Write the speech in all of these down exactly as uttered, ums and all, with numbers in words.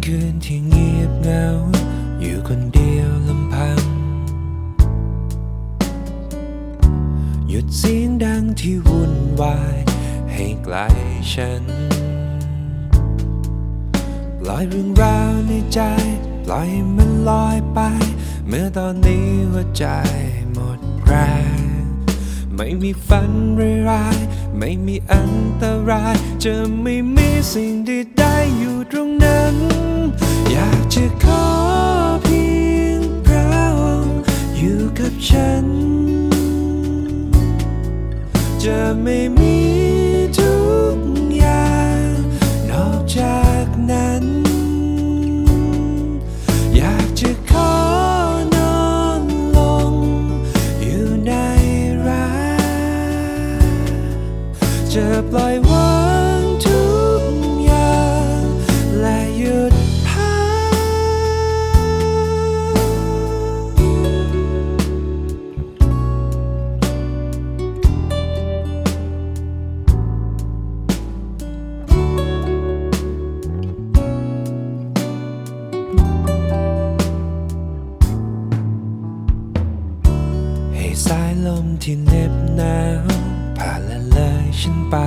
คืนที่เงียบเหงาอยู่คนเดียวลำพังหยุดเสียงดังที่วุ่นวายให้ไกลฉันปล่อยเรื่องราวในใจปล่อยมันลอยไปเมื่อตอนนี้หัวใจหมดแรงไม่มีฝันร้ายๆไม่มีอันตรายจะไม่มีสิ่งใดๆอยู่ตรงนั้นอยากจะขอเพียงพระองค์อยู่กับฉันจะไม่มีทุกอย่างนอกจากนั้นอยากจะขอนอนลงอยู่ในรักจะปล่อยวางทุกอย่างและหยุดพักให้สายลมที่เหน็บหนาวผ่านละเลยฉันไป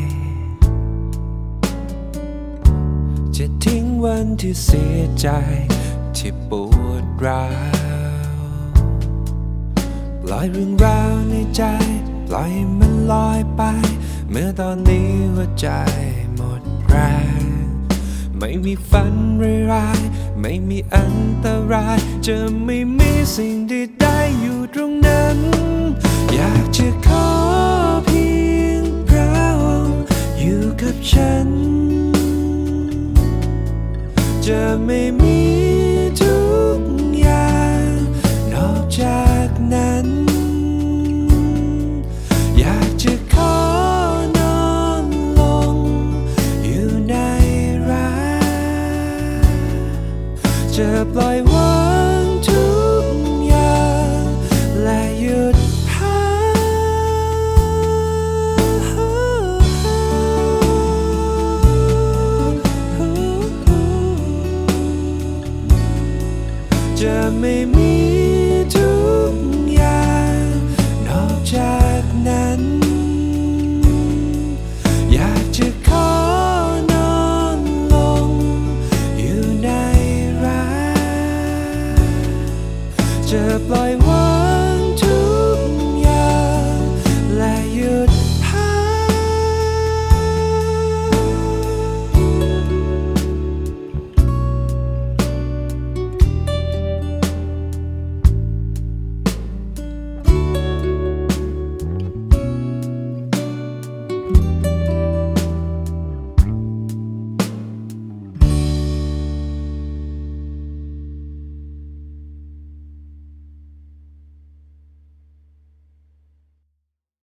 จะทิ้งวันที่เสียใจที่ปวดร้าวปล่อยเรื่องราวในใจปล่อยมันลอยไปเมื่อตอนนี้หัวใจหมดแรงไม่มีฝันร้ายๆไม่มีอันตรายจะไม่มีสิ่งใดๆอยู่ตรงนั้นอยากจะขอเพียงพระองค์อยู่กับฉันจะไม่มีทุกอย่างนอกจากนั้นอยากจะขอนอนลงอยู่ในรักจะปล่อยวางทุกอย่างและหยุดพักจะไม่มี